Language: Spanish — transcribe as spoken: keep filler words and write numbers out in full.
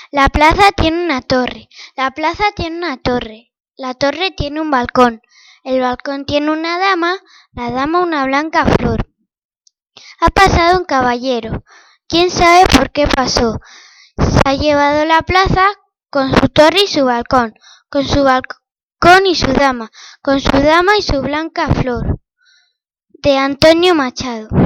La plaza tiene una torre. La plaza tiene una torre. La torre tiene un balcón. El balcón tiene una dama. La dama una blanca flor. Ha pasado un caballero. ¿Quién sabe por qué pasó? Se ha llevado la plaza con su torre y su balcón, con su balcón y su dama, con su dama y su blanca flor. De Antonio Machado.